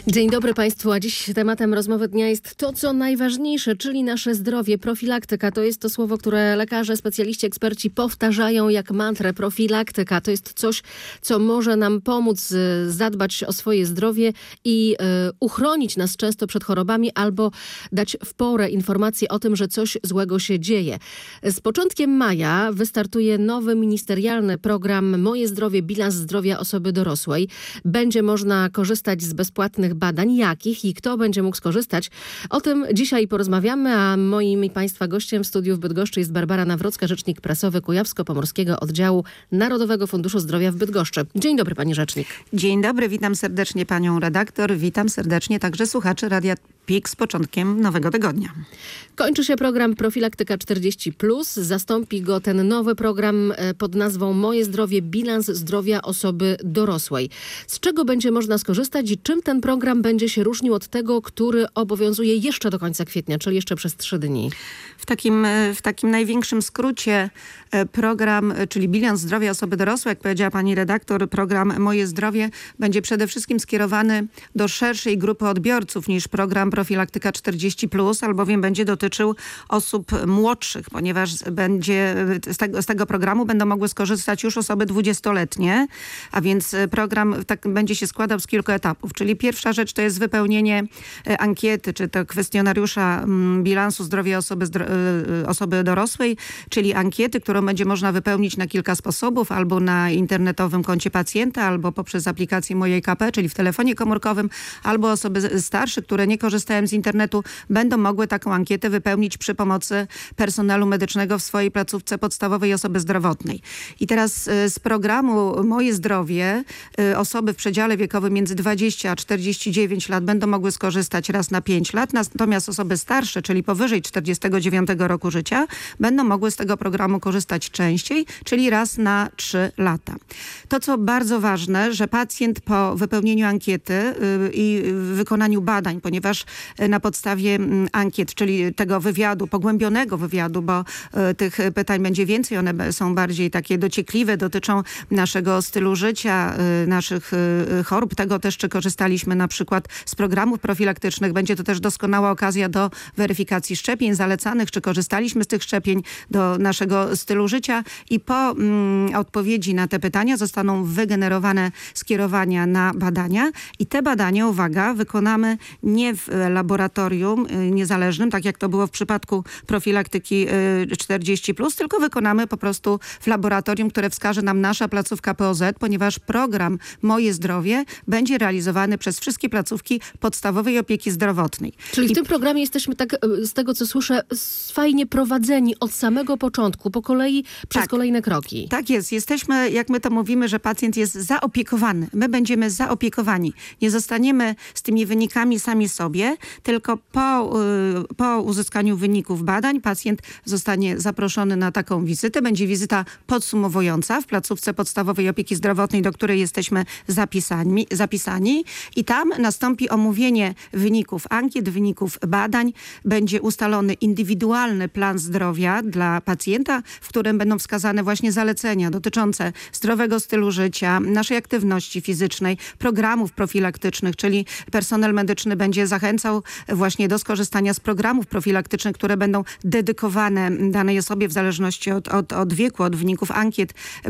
Dzień dobry Państwu, a dziś tematem rozmowy dnia jest to, co najważniejsze, czyli nasze zdrowie. Profilaktyka to jest to słowo, które lekarze, specjaliści, eksperci powtarzają jak mantrę. Profilaktyka to jest coś, co może nam pomóc zadbać o swoje zdrowie i uchronić nas często przed chorobami albo dać w porę informacje o tym, że coś złego się dzieje. Z początkiem maja wystartuje nowy ministerialny program Moje zdrowie, bilans zdrowia osoby dorosłej. Będzie można korzystać z bezpłatnych badań, jakich i kto będzie mógł skorzystać. O tym dzisiaj porozmawiamy, a moim i Państwa gościem w studiu w Bydgoszczy jest Barbara Nawrocka, rzecznik prasowy Kujawsko-Pomorskiego Oddziału Narodowego Funduszu Zdrowia w Bydgoszczy. Dzień dobry, pani rzecznik. Dzień dobry, witam serdecznie panią redaktor, witam serdecznie także słuchaczy Radia PIK z początkiem nowego tygodnia. Kończy się program Profilaktyka 40+. Zastąpi go ten nowy program pod nazwą Moje zdrowie, bilans zdrowia osoby dorosłej. Z czego będzie można skorzystać i czym ten program będzie się różnił od tego, który obowiązuje jeszcze do końca kwietnia, czyli jeszcze przez 3 dni? W takim największym skrócie program, czyli bilans zdrowia osoby dorosłej, jak powiedziała pani redaktor, program Moje zdrowie będzie przede wszystkim skierowany do szerszej grupy odbiorców niż program Profilaktyka 40+, albowiem będzie dotyczył osób młodszych, ponieważ z tego programu będą mogły skorzystać już osoby 20-letnie, a więc program będzie się składał z kilku etapów. Czyli pierwsza rzecz to jest wypełnienie ankiety, czy to kwestionariusza bilansu zdrowia osoby dorosłej, czyli ankiety, którą będzie można wypełnić na kilka sposobów, albo na internetowym koncie pacjenta, albo poprzez aplikację Mojej KP, czyli w telefonie komórkowym, albo osoby starsze, które nie korzystają z internetu, będą mogły taką ankietę wypełnić przy pomocy personelu medycznego w swojej placówce podstawowej osoby zdrowotnej. I teraz z programu Moje zdrowie osoby w przedziale wiekowym między 20 a 49 lat będą mogły skorzystać raz na 5 lat, natomiast osoby starsze, czyli powyżej 49 roku życia, będą mogły z tego programu korzystać częściej, czyli raz na 3 lata. To, co bardzo ważne, że pacjent po wypełnieniu ankiety i wykonaniu badań, ponieważ na podstawie ankiet, czyli tego wywiadu, pogłębionego wywiadu, bo tych pytań będzie więcej, one są bardziej takie dociekliwe, dotyczą naszego stylu życia, naszych chorób, tego też, czy korzystaliśmy na przykład z programów profilaktycznych. Będzie to też doskonała okazja do weryfikacji szczepień zalecanych, czy korzystaliśmy z tych szczepień, do naszego stylu życia i po odpowiedzi na te pytania zostaną wygenerowane skierowania na badania i te badania, uwaga, wykonamy nie w laboratorium niezależnym, tak jak to było w przypadku profilaktyki 40+, tylko wykonamy po prostu w laboratorium, które wskaże nam nasza placówka POZ, ponieważ program Moje zdrowie będzie realizowany przez wszystkie placówki podstawowej opieki zdrowotnej. Czyli w tym programie jesteśmy, tak z tego co słyszę, fajnie prowadzeni od samego początku, po kolei, przez kolejne kroki. Tak jest. Jesteśmy, jak my to mówimy, że pacjent jest zaopiekowany. My będziemy zaopiekowani. Nie zostaniemy z tymi wynikami sami sobie, tylko po uzyskaniu wyników badań pacjent zostanie zaproszony na taką wizytę. Będzie wizyta podsumowująca w placówce podstawowej opieki zdrowotnej, do której jesteśmy zapisani i tam nastąpi omówienie wyników ankiet, wyników badań. Będzie ustalony indywidualny plan zdrowia dla pacjenta, w którym będą wskazane właśnie zalecenia dotyczące zdrowego stylu życia, naszej aktywności fizycznej, programów profilaktycznych, czyli personel medyczny będzie zachęcał właśnie do skorzystania z programów profilaktycznych, które będą dedykowane danej osobie w zależności od wieku, od wyników ankiet.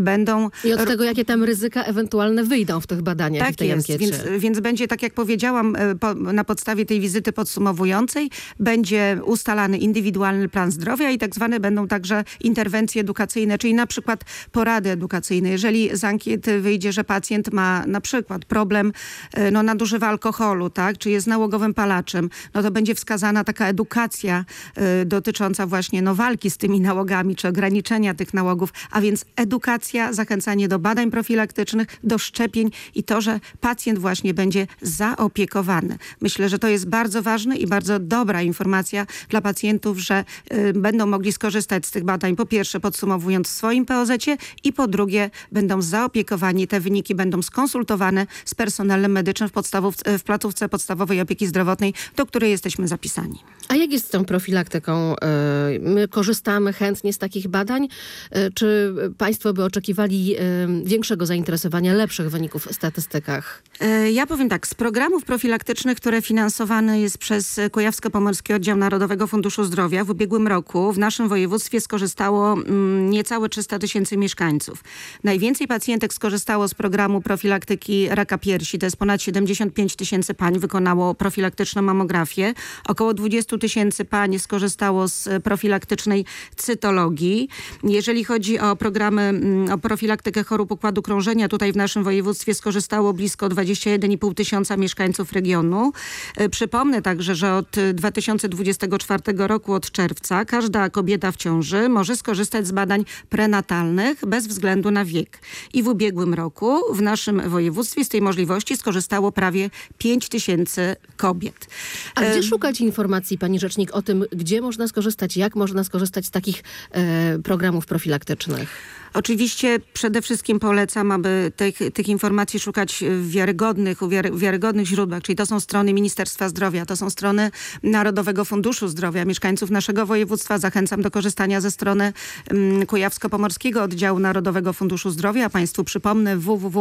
I od tego, jakie tam ryzyka ewentualne wyjdą w tych badaniach, tak w tej jest, ankiecie. Więc będzie, tak jak powiedziałam, na podstawie tej wizyty podsumowującej będzie ustalany indywidualny plan zdrowia i tak zwane będą także interwencje edukacyjne, czyli na przykład porady edukacyjne. Jeżeli z ankiety wyjdzie, że pacjent ma na przykład problem, nadużywa alkoholu, tak, czy jest nałogowym palaczem, no to będzie wskazana taka edukacja dotycząca właśnie walki z tymi nałogami, czy ograniczenia tych nałogów, a więc edukacja, zachęcanie do badań profilaktycznych, do szczepień i to, że pacjent właśnie będzie zaopiekowany. Myślę, że to jest bardzo ważne i bardzo dobra informacja dla pacjentów, że będą mogli skorzystać z tych badań, po pierwsze podsumowując w swoim POZ-cie i po drugie będą zaopiekowani. Te wyniki będą skonsultowane z personelem medycznym w placówce podstawowej opieki zdrowotnej profilaktycznej, do której jesteśmy zapisani. A jak jest z tą profilaktyką? My korzystamy chętnie z takich badań? Czy państwo by oczekiwali większego zainteresowania, lepszych wyników w statystykach? Ja powiem tak, z programów profilaktycznych, które finansowane jest przez Kujawsko-Pomorski Oddział Narodowego Funduszu Zdrowia, w ubiegłym roku w naszym województwie skorzystało niecałe 300 000 mieszkańców. Najwięcej pacjentek skorzystało z programu profilaktyki raka piersi. To jest ponad 75 000 pań wykonało profilaktyczną mamografię. Około 20 000 pań skorzystało z profilaktycznej cytologii. Jeżeli chodzi o programy, o profilaktykę chorób układu krążenia, tutaj w naszym województwie skorzystało blisko 21,5 tysiąca mieszkańców regionu. Przypomnę także, że od 2024 roku, od czerwca, każda kobieta w ciąży może skorzystać z badań prenatalnych bez względu na wiek. I w ubiegłym roku w naszym województwie z tej możliwości skorzystało prawie 5 000 kobiet. A gdzie szukać informacji, pani rzecznik, o tym, gdzie można skorzystać, jak można skorzystać z takich programów profilaktycznych? Oczywiście przede wszystkim polecam, aby tych informacji szukać w wiarygodnych źródłach, czyli to są strony Ministerstwa Zdrowia, to są strony Narodowego Funduszu Zdrowia. Mieszkańców naszego województwa zachęcam do korzystania ze strony Kujawsko-Pomorskiego Oddziału Narodowego Funduszu Zdrowia. Państwu przypomnę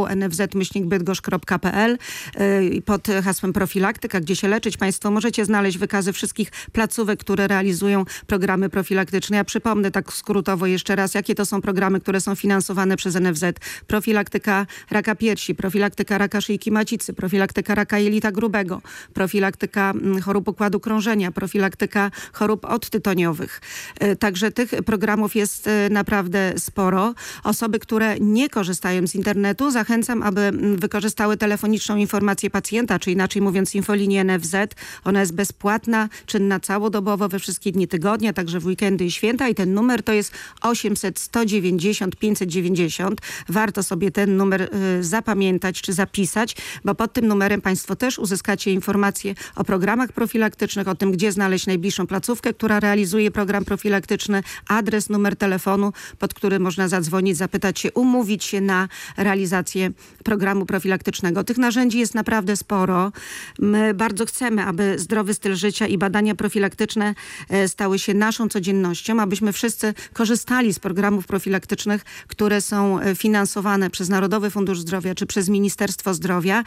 www.nfz-bydgoszcz.pl pod hasłem profilaktyka, gdzie się leczyć. Państwo możecie znaleźć wykazy wszystkich placówek, które realizują programy profilaktyczne. Ja przypomnę tak skrótowo jeszcze raz, jakie to są programy, które są finansowane przez NFZ. Profilaktyka raka piersi, profilaktyka raka szyjki macicy, profilaktyka raka jelita grubego, profilaktyka chorób układu krążenia, profilaktyka chorób odtytoniowych. Także tych programów jest naprawdę sporo. Osoby, które nie korzystają z internetu, zachęcam, aby wykorzystały telefoniczną informację pacjenta, czy inaczej mówiąc infolinię NFZ. Ona jest bezpłatna, czynna całodobowo we wszystkie dni tygodnia, także w weekendy i święta i ten numer to jest 800 190 590. Warto sobie ten numer zapamiętać czy zapisać, bo pod tym numerem państwo też uzyskacie informacje o programach profilaktycznych, o tym, gdzie znaleźć najbliższą placówkę, która realizuje program profilaktyczny, adres, numer telefonu, pod który można zadzwonić, zapytać się, umówić się na realizację programu profilaktycznego. Tych narzędzi jest naprawdę sporo. My bardzo chcemy, aby zdrowy styl życia i badania profilaktyczne stały się naszą codziennością, abyśmy wszyscy korzystali z programów profilaktycznych, które są finansowane przez Narodowy Fundusz Zdrowia czy przez Ministerstwo Zdrowia.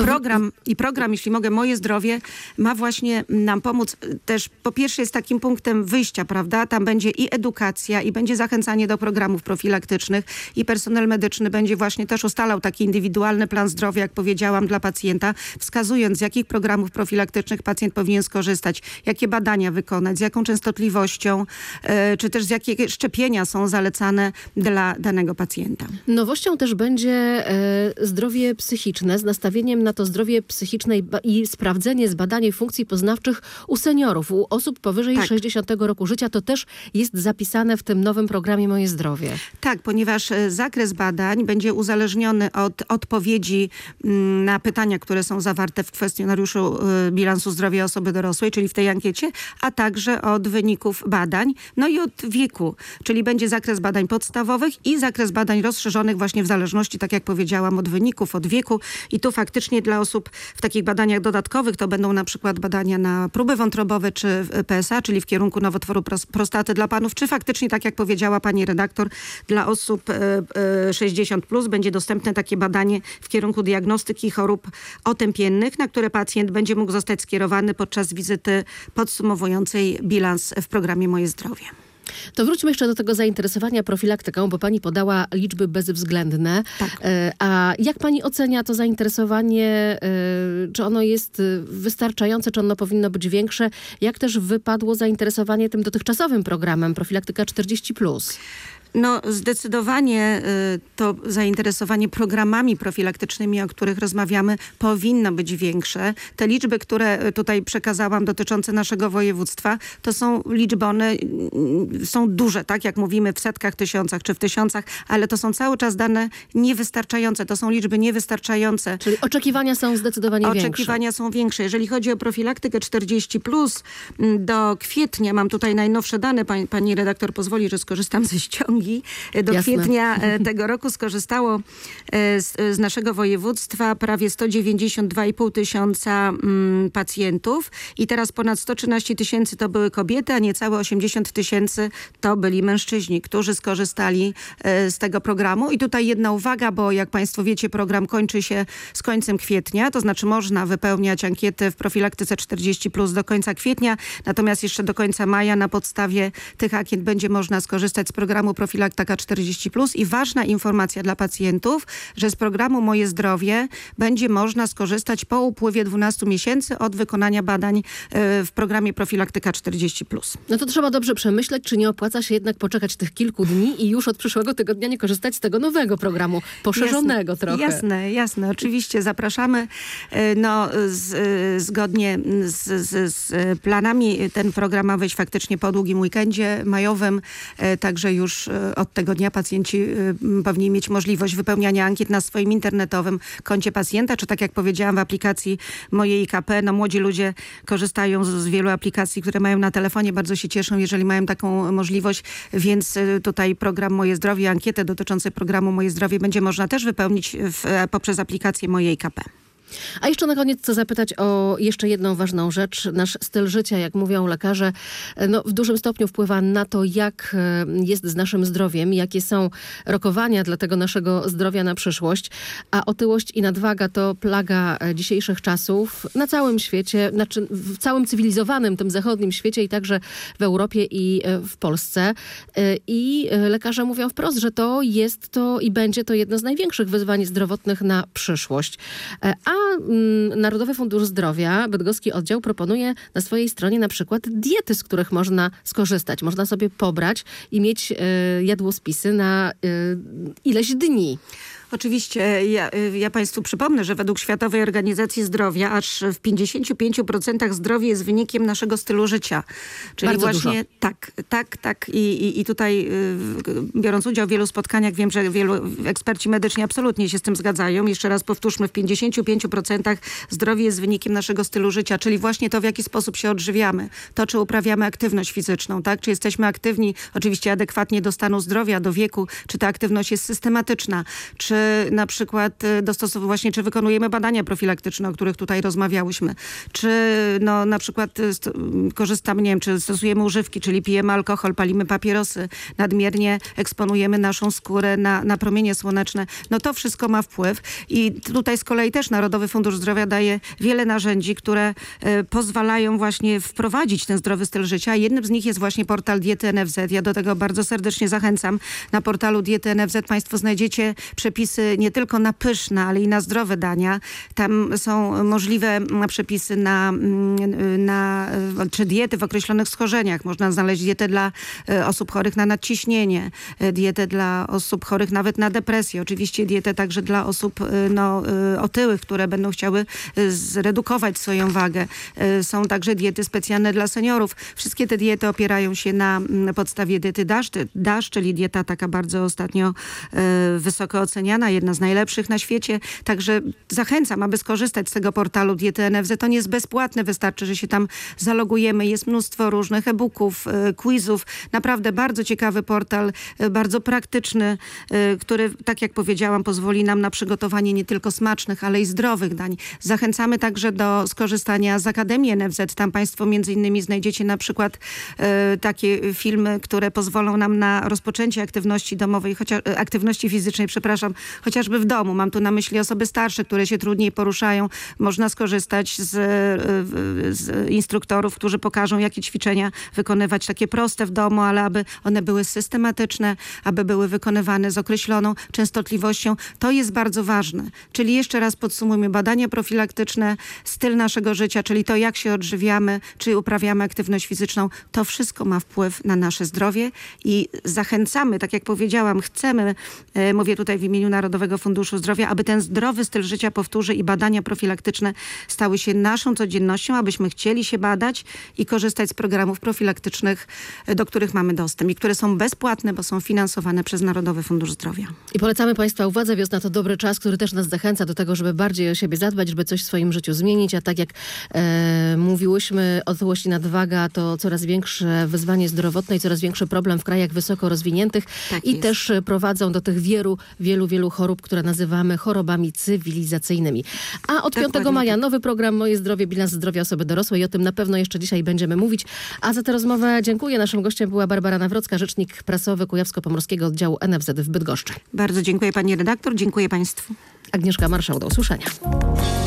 I program, jeśli mogę, Moje Zdrowie ma właśnie nam pomóc też, po pierwsze jest takim punktem wyjścia, prawda? Tam będzie i edukacja, i będzie zachęcanie do programów profilaktycznych, i personel medyczny będzie właśnie też ustalał taki indywidualny plan zdrowia, jak powiedziałam, dla pacjenta, wskazując, z jakich programów profilaktycznych pacjent powinien skorzystać, jakie badania wykonać, z jaką częstotliwością, czy też z jakie szczepienia są zalecane dla danego pacjenta. Nowością też będzie zdrowie psychiczne z nastawieniem na to zdrowie psychiczne i sprawdzenie, zbadanie funkcji poznawczych u seniorów, u osób powyżej 60 roku życia. To też jest zapisane w tym nowym programie Moje Zdrowie. Tak, ponieważ zakres badań będzie uzależniony od odpowiedzi na pytania, które są zawarte w kwestionariuszu bilansu zdrowia osoby dorosłej, czyli w tej ankiecie, a także od wyników badań, no i od wieku, czyli będzie zakres badań podstawowych i zakres badań rozszerzonych właśnie w zależności, tak jak powiedziałam, od wyników, od wieku. I tu faktycznie dla osób w takich badaniach dodatkowych to będą na przykład badania na próby wątrobowe czy PSA, czyli w kierunku nowotworu prostaty dla panów, czy faktycznie, tak jak powiedziała pani redaktor, dla osób 60+, będzie dostępne takie badanie w kierunku diagnostyki chorób otępiennych, na które pacjent będzie mógł zostać skierowany podczas wizyty podsumowującej bilans w programie Moje Zdrowie. To wróćmy jeszcze do tego zainteresowania profilaktyką, bo pani podała liczby bezwzględne. Tak. A jak pani ocenia to zainteresowanie? Czy ono jest wystarczające, czy ono powinno być większe? Jak też wypadło zainteresowanie tym dotychczasowym programem Profilaktyka 40+? No zdecydowanie to zainteresowanie programami profilaktycznymi, o których rozmawiamy, powinno być większe. Te liczby, które tutaj przekazałam dotyczące naszego województwa, to są liczby, one są duże, tak jak mówimy, w setkach tysiącach czy w tysiącach, ale to są cały czas dane niewystarczające. To są liczby niewystarczające. Czyli oczekiwania są zdecydowanie większe. Oczekiwania są większe. Jeżeli chodzi o profilaktykę 40+, do kwietnia, mam tutaj najnowsze dane, pani redaktor pozwoli, że skorzystam ze ściągi, długi. Do Jasne. kwietnia tego roku skorzystało z naszego województwa prawie 192,5 tysiąca pacjentów i teraz ponad 113 tysięcy to były kobiety, a niecałe 80 tysięcy to byli mężczyźni, którzy skorzystali z tego programu. I tutaj jedna uwaga, bo jak Państwo wiecie, program kończy się z końcem kwietnia, to znaczy można wypełniać ankietę w profilaktyce 40+ do końca kwietnia, natomiast jeszcze do końca maja na podstawie tych ankiet będzie można skorzystać z programu Profilaktyka 40+. I ważna informacja dla pacjentów, że z programu Moje Zdrowie będzie można skorzystać po upływie 12 miesięcy od wykonania badań w programie Profilaktyka 40+. No to trzeba dobrze przemyśleć, czy nie opłaca się jednak poczekać tych kilku dni i już od przyszłego tygodnia nie korzystać z tego nowego programu, poszerzonego trochę. Jasne. Oczywiście zapraszamy. Zgodnie z planami ten program ma wejść faktycznie po długim weekendzie majowym, także już od tego dnia pacjenci powinni mieć możliwość wypełniania ankiet na swoim internetowym koncie pacjenta, czy tak jak powiedziałam w aplikacji Mojej IKP. No, młodzi ludzie korzystają z wielu aplikacji, które mają na telefonie, bardzo się cieszą, jeżeli mają taką możliwość, więc tutaj program Moje Zdrowie, ankietę dotyczącą programu Moje Zdrowie będzie można też wypełnić poprzez aplikację Mojej IKP. A jeszcze na koniec chcę zapytać o jeszcze jedną ważną rzecz. Nasz styl życia, jak mówią lekarze, w dużym stopniu wpływa na to, jak jest z naszym zdrowiem, jakie są rokowania dla tego naszego zdrowia na przyszłość. A otyłość i nadwaga to plaga dzisiejszych czasów na całym świecie, znaczy w całym cywilizowanym, tym zachodnim świecie i także w Europie i w Polsce. I lekarze mówią wprost, że to jest to i będzie to jedno z największych wyzwań zdrowotnych na przyszłość. A Narodowy Fundusz Zdrowia, bydgoski oddział, proponuje na swojej stronie na przykład diety, z których można skorzystać. Można sobie pobrać i mieć jadłospisy na ileś dni. Oczywiście, ja Państwu przypomnę, że według Światowej Organizacji Zdrowia aż w 55% zdrowie jest wynikiem naszego stylu życia. Czyli bardzo właśnie dużo. Tak. I tutaj biorąc udział w wielu spotkaniach, wiem, że wielu eksperci medyczni absolutnie się z tym zgadzają. Jeszcze raz powtórzmy, w 55% zdrowie jest wynikiem naszego stylu życia, czyli właśnie to, w jaki sposób się odżywiamy. To, czy uprawiamy aktywność fizyczną, tak? Czy jesteśmy aktywni, oczywiście adekwatnie do stanu zdrowia, do wieku, czy ta aktywność jest systematyczna, czy na przykład czy wykonujemy badania profilaktyczne, o których tutaj rozmawiałyśmy, czy na przykład korzystamy, nie wiem, czy stosujemy używki, czyli pijemy alkohol, palimy papierosy, nadmiernie eksponujemy naszą skórę na promienie słoneczne. No to wszystko ma wpływ i tutaj z kolei też Narodowy Fundusz Zdrowia daje wiele narzędzi, które pozwalają właśnie wprowadzić ten zdrowy styl życia. Jednym z nich jest właśnie portal Diety NFZ. Ja do tego bardzo serdecznie zachęcam. Na portalu Diety NFZ Państwo znajdziecie przepisy nie tylko na pyszne, ale i na zdrowe dania. Tam są możliwe przepisy czy diety w określonych schorzeniach. Można znaleźć dietę dla osób chorych na nadciśnienie, dietę dla osób chorych nawet na depresję. Oczywiście dietę także dla osób otyłych, które będą chciały zredukować swoją wagę. Są także diety specjalne dla seniorów. Wszystkie te diety opierają się na podstawie diety DASH, czyli dieta taka bardzo ostatnio wysoko oceniana, jedna z najlepszych na świecie. Także zachęcam, aby skorzystać z tego portalu Diety NFZ. To nie jest bezpłatne, wystarczy, że się tam zalogujemy. Jest mnóstwo różnych e-booków, quizów. Naprawdę bardzo ciekawy portal, bardzo praktyczny, który, tak jak powiedziałam, pozwoli nam na przygotowanie nie tylko smacznych, ale i zdrowych dań. Zachęcamy także do skorzystania z Akademii NFZ. Tam Państwo między innymi znajdziecie na przykład takie filmy, które pozwolą nam na rozpoczęcie aktywności domowej, aktywności fizycznej, chociażby w domu. Mam tu na myśli osoby starsze, które się trudniej poruszają. Można skorzystać z instruktorów, którzy pokażą, jakie ćwiczenia wykonywać, takie proste w domu, ale aby one były systematyczne, aby były wykonywane z określoną częstotliwością. To jest bardzo ważne. Czyli jeszcze raz podsumujmy, badania profilaktyczne, styl naszego życia, czyli to, jak się odżywiamy, czy uprawiamy aktywność fizyczną, to wszystko ma wpływ na nasze zdrowie i zachęcamy, tak jak powiedziałam, chcemy, mówię tutaj w imieniu Narodowego Funduszu Zdrowia, aby ten zdrowy styl życia, powtórzę, i badania profilaktyczne stały się naszą codziennością, abyśmy chcieli się badać i korzystać z programów profilaktycznych, do których mamy dostęp i które są bezpłatne, bo są finansowane przez Narodowy Fundusz Zdrowia. I polecamy Państwa uwadze. Wiosna to dobry czas, który też nas zachęca do tego, żeby bardziej o siebie zadbać, żeby coś w swoim życiu zmienić. A tak jak mówiłyśmy, otyłość i nadwaga to coraz większe wyzwanie zdrowotne i coraz większy problem w krajach wysoko rozwiniętych. Tak I jest. też prowadzą do tych wielu chorób, które nazywamy chorobami cywilizacyjnymi. A od 5 Dokładnie maja tak. nowy program Moje Zdrowie, bilans zdrowia osoby dorosłej. I o tym na pewno jeszcze dzisiaj będziemy mówić. A za tę rozmowę dziękuję. Naszym gościem była Barbara Nawrocka, rzecznik prasowy Kujawsko-Pomorskiego Oddziału NFZ w Bydgoszczy. Bardzo dziękuję pani redaktor, dziękuję państwu. Agnieszka Marszał, do usłyszenia.